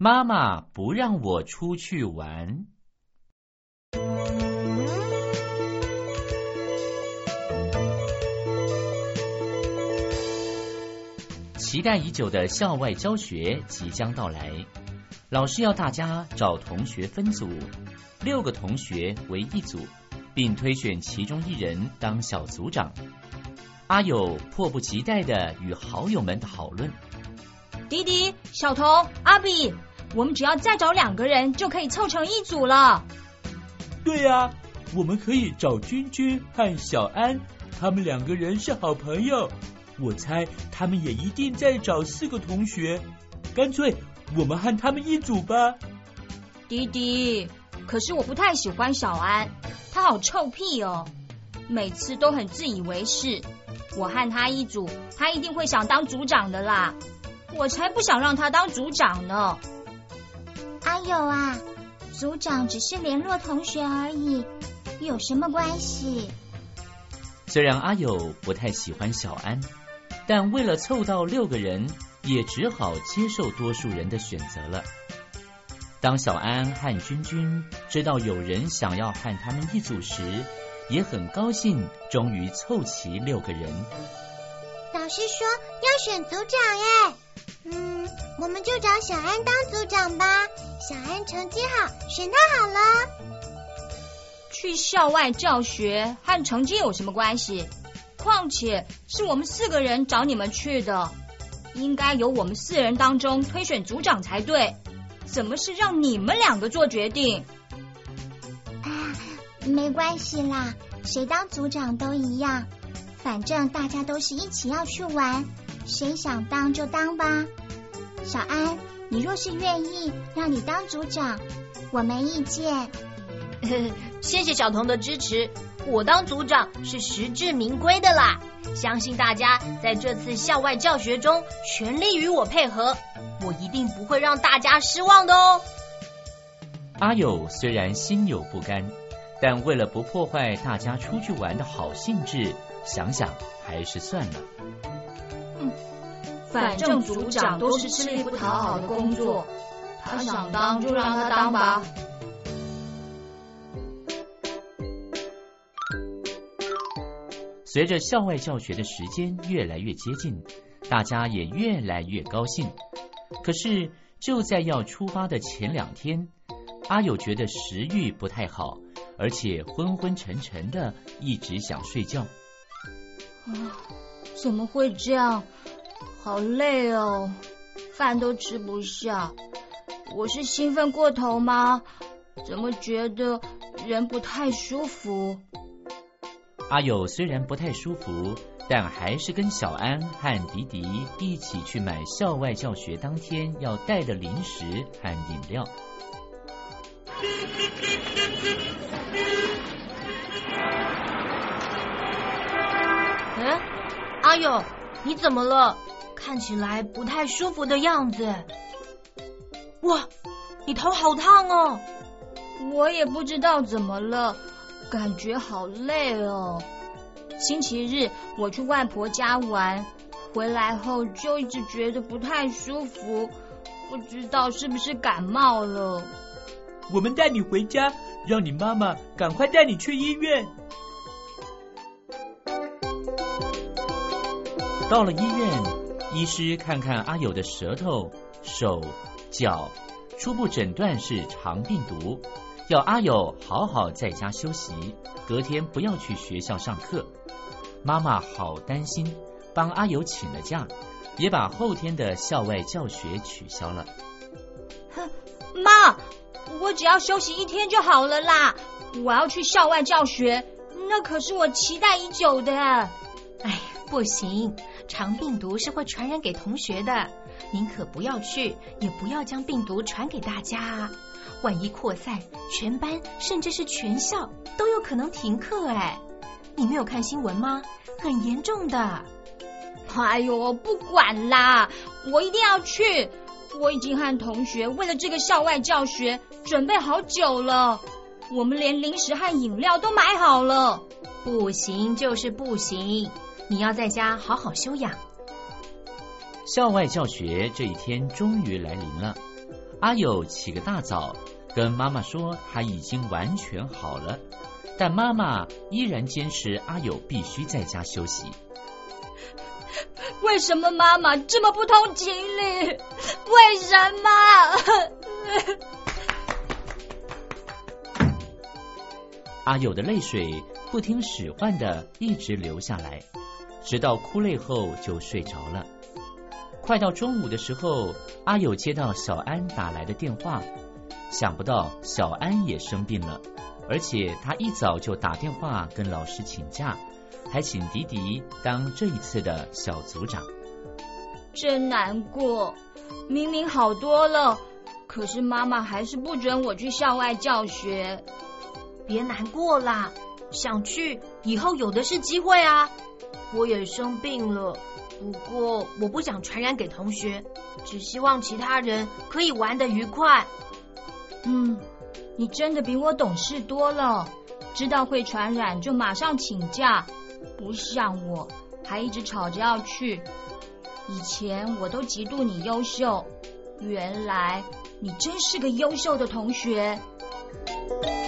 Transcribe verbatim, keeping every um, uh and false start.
妈妈不让我出去玩。期待已久的校外教学即将到来，老师要大家找同学分组，六个同学为一组，并推选其中一人当小组长。阿友迫不及待地与好友们讨论。 弟弟、小童、阿比，我们只要再找两个人就可以凑成一组了。 对啊，我们可以找君君和小安，他们两个人是好朋友，我猜他们也一定在找四个同学，干脆我们和他们一组吧。 弟弟，可是我不太喜欢小安，他好臭屁哦，每次都很自以为是。我和他一组，他一定会想当组长的啦，我才不想让他当组长呢。 阿友啊，组长只是联络同学而已，有什么关系？ 虽然阿友不太喜欢小安，但为了凑到六个人，也只好接受多数人的选择了。当小安和君君知道有人想要和他们一组时，也很高兴，终于凑齐六个人。 老师说要选组长耶，嗯，我们就找小安当组长吧。小安成绩好，选他好了。 去校外教学和成绩有什么关系？况且是我们四个人找你们去的，应该由我们四人当中推选组长才对，怎么是让你们两个做决定？ 啊，没关系啦，谁当组长都一样，反正大家都是一起要去玩，谁想当就当吧。小安，你若是愿意让你当组长，我没意见。 谢谢小童的支持，我当组长是实至名归的啦，相信大家在这次校外教学中全力与我配合，我一定不会让大家失望的哦。 阿友虽然心有不甘，但为了不破坏大家出去玩的好兴致，想想还是算了。 嗯，反正组长都是吃力不讨好的工作，他想当就让他当吧。 随着校外教学的时间越来越接近，大家也越来越高兴。可是就在要出发的前两天，阿友觉得食欲不太好，而且昏昏沉沉的，一直想睡觉。 啊，怎么会这样？好累哦，饭都吃不下。我是兴奋过头吗？怎么觉得人不太舒服？ 阿友虽然不太舒服，但还是跟小安和迪迪一起去买校外教学当天要带的零食和饮料。 嗯，阿友，你怎么了？看起来不太舒服的样子。哇，你头好烫哦！ 我也不知道怎么了，感觉好累哦。星期日我去外婆家玩，回来后就一直觉得不太舒服，不知道是不是感冒了。 我们带你回家，让你妈妈赶快带你去医院。 到了医院，医师看看阿友的舌头、手、脚，初步诊断是肠病毒，要阿友好好在家休息，隔天不要去学校上课。妈妈好担心，帮阿友请了假，也把后天的校外教学取消了。 哼，妈，我只要休息一天就好了啦，我要去校外教学，那可是我期待已久的。 哎，不行，肠病毒是会传染给同学的，您可不要去，也不要将病毒传给大家啊！万一扩散，全班甚至是全校都有可能停课哎！你没有看新闻吗？很严重的。 哎呦，不管啦，我一定要去！我已经和同学为了这个校外教学准备好久了，我们连零食和饮料都买好了。 不行就是不行，你要在家好好休养。 校外教学这一天终于来临了， 阿友起个大早，跟妈妈说他已经完全好了，但妈妈依然坚持阿友必须在家休息。 为什么妈妈这么不通情理？为什么？ 阿友的泪水不听使唤的一直流下来，直到哭累后就睡着了。快到中午的时候，阿友接到小安打来的电话，想不到小安也生病了，而且他一早就打电话跟老师请假，还请迪迪当这一次的小组长。 真难过，明明好多了，可是妈妈还是不准我去校外教学。 别难过啦，想去以后有的是机会啊。我也生病了，不过我不想传染给同学，只希望其他人可以玩得愉快。 嗯，你真的比我懂事多了，知道会传染就马上请假，不像我还一直吵着要去。以前我都嫉妒你优秀，原来你真是个优秀的同学。